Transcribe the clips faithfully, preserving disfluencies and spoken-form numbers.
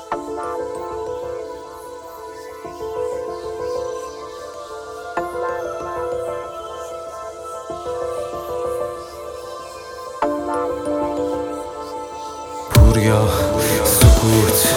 پوریا سکوت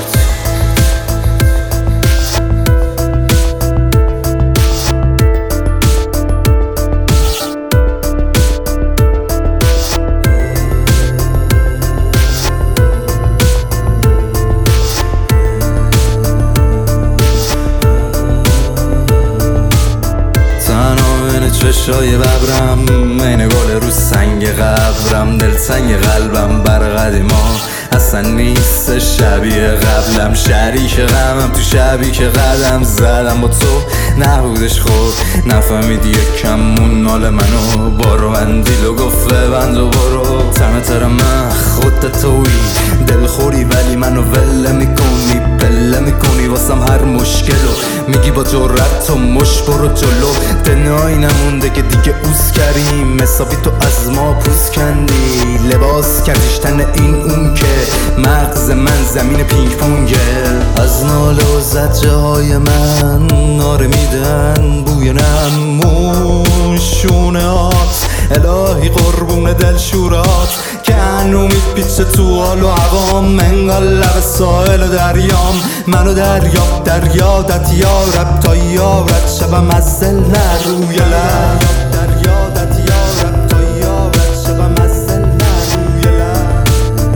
چشای ببرم این گل رو سنگ قبرم، دل سنگ قلبم بر قدیما اصلا نیست شبیه قبلم. شریک غمم تو شبی که قدم زدم با تو نبودش خوب، نفهمیدی یکمون نال منو بارو بندیل و گفت ببند و برو. تنه تر من خودت توی دل خوری ولی منو ول میکنی، پله میکنی واسم هر مشکلو میگی با جرأت تو مش برو جلو. دنایی نمونده که دیگه اوز کردیم، حسابی تو از ما پوز کندی، لباس کردیش تن این اون که مغز من زمین پینگ پونگه. از ناله و زجه های من ناره میدن بوی نمون شونه هات، الهی قربون دل شورات که انو میپیچه تو حال و عوام. انگار لب ساحل و دریام، منو دریاب در یادت یارب تا یارت شبم از دل نروی لب. در یادت یارب تا یارت شبم از دل نروی لب،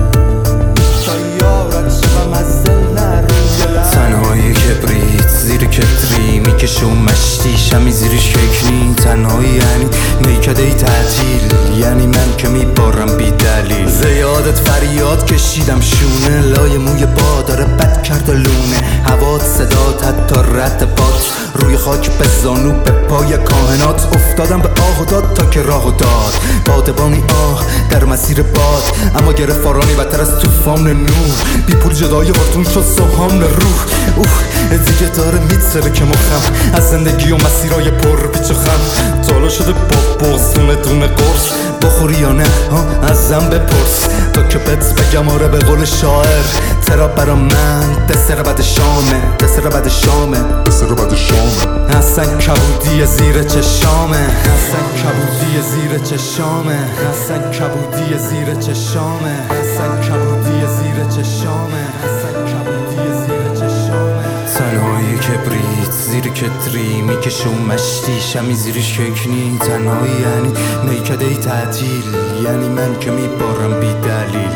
تا یارت شبم از دل نروی لب. تنهایی کبریت زیر کتری میکشه و مشتی شمی زیرش ککنی. تنهایی یعنی میکده ای تعطیل، یعنی من که میبارم بی دلیل. زیادت فریاد کشیدم شونه، لای موی با داره بد کرد و لونه. هوات صدات حتی رد پات روی خاک به زانو به پای کاهنات. افتادم به آه و داد تا که راه و داد بادبانی آه در مسیر باد، اما گرفت بارانی بدتر از توفان نور. بی پول جدای بارتون شد سوهان روح. اوه دیگه داره میتره که مخم از زندگی و مسیرای پر پیچ و خم. تالا شده با بغز دونه دونه قرص بخوری یا نه ها ازم بپرس تا که بهت بگم آره به قول شاعر. ترا برا من دسر بعد شامه، دسر بعد شامه، دسر بعد شامه. حسن کبودی زیر چشامه، حسن کبودی زیر چشامه، حسن کبودی زیر چشامه، حسن کبودی زیر چشامه، حسن کبودی زیر چشامه. تنهایی کبریت زیر کتری میکشه و مشتی شمی زیرش ککنی. تنهایی یعنی میکده ای تعطیل، یعنی من که میبارم بی دلیل.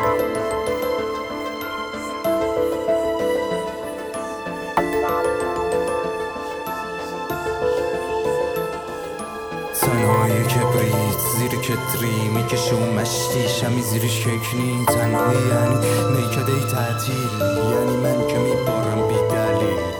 تنهایی کبریت زیر کتری میکشه و مشتی شمی زیرش ککنی. تنهایی یعنی میکده ای تعطیل، یعنی من که میبارم بی دلیل.